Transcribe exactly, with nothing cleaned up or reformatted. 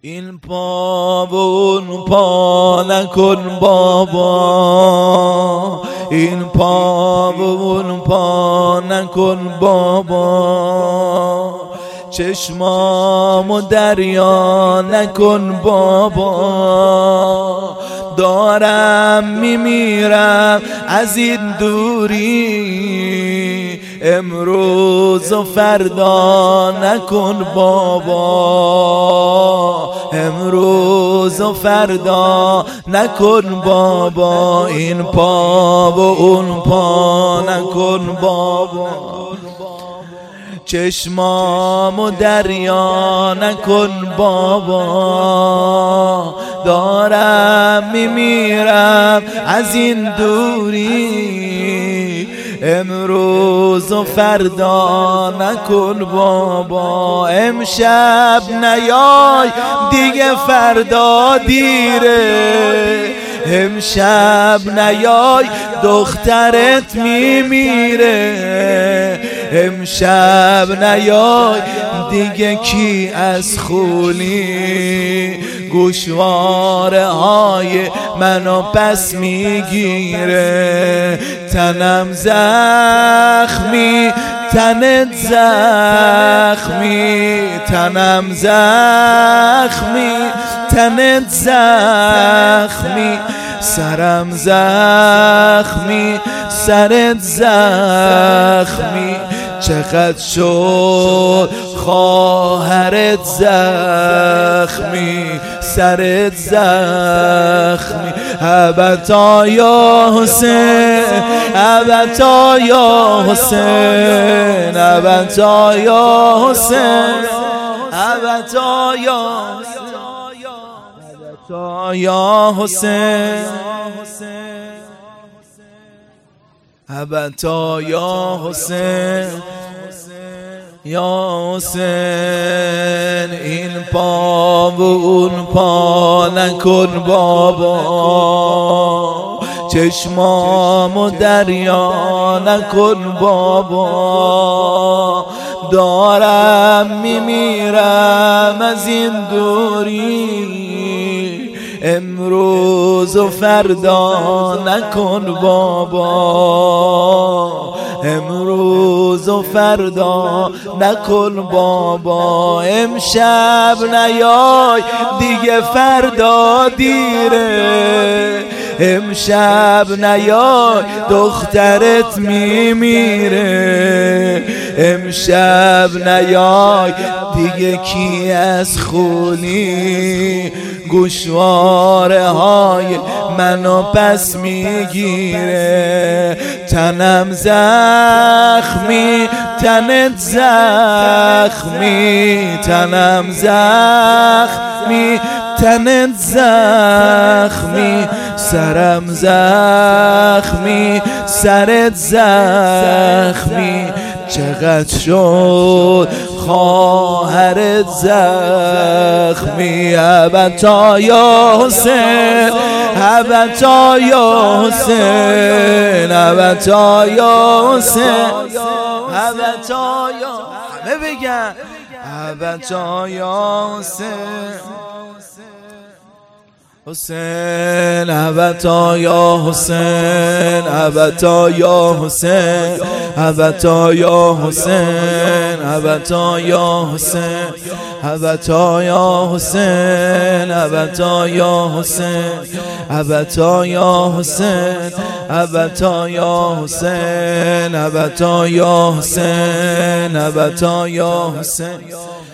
این پا و اون پا نکن بابا، این پا و اون پا نکن بابا، چشمامو دریا نکن بابا، دارم میمیرم از این دوری، امروز و فردا نکن بابا، امروز و فردا نکن بابا، این پا و اون پا نکن بابا، چشمامو دریا نکن بابا، دارم میمیرم از این دوری، امروز و فردا نکن بابا، امشب نیای دیگه فردا دیره، امشب نیای دخترت میمیره، امشب نیای دیگه کی از خونی گوشواره های منو پس میگیره، تنم زخمی تنت زخمی، تنم زخمی تنت زخمی، سرم زخمی سرت زخمی، چقدر شد خواهرت زخمی سرت زخمی، ابتا یا حسین ابتا یا حسین ابتا یا حسین ابتا یا ابتا یا حسین ابتا یا حسین یا حسین، این پا و اون پا نکن بابا، چشمامو دریا نکن بابا، دارم میمیرم از این دوری، امروز و فردا نکن بابا، امروز و فردا نکن بابا، امشب نیای دیگه فردا دیره، امشب نیای دخترت میمیره، امشب نیای دیگه کی از خونی گوشواره های منو پس میگیره، تنم زخمی تنت زخمی، تنم زخمی تنت زخمی، سرم زخمی سرت زخمی، چقدر شد خواهرت زخمی، ابتا یا حسین ابتا یا حسین ابتا یا حسین ابتا یا، همه بگن ابتا یا حسین حسین ابتا یا حسین ابتا یا حسین ابتا یا حسین ابتا یا حسین ابتا یا حسین ابتا یا حسین ابتا یا حسین ابتا یا حسین ابتا یا حسین ابتا یا حسین.